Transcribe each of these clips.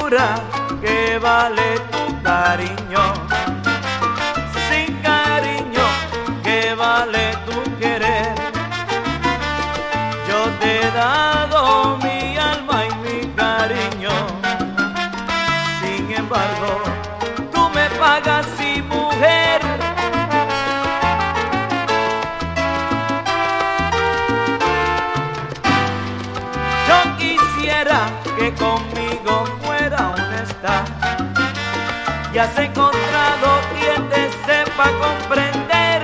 figura, que vale tu cariño. Sin cariño, que vale tu querer. Yo te he dado mi alma y mi cariño. Sin embargo, tú me pagas sin mujer. Yo quisiera que conmigo fuera honesta y has encontrado quien te sepa comprender.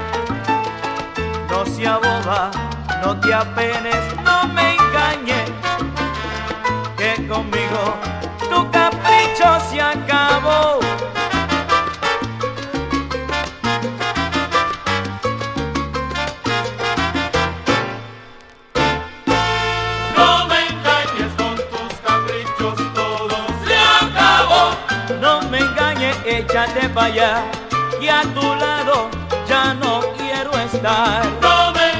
No seas boba, no te apenes, no me engañes, que conmigo tu capricho se acabó. No me engañes con tus caprichos, todo se acabó. No me engañes, échate para allá, y a tu lado ya no quiero estar. No me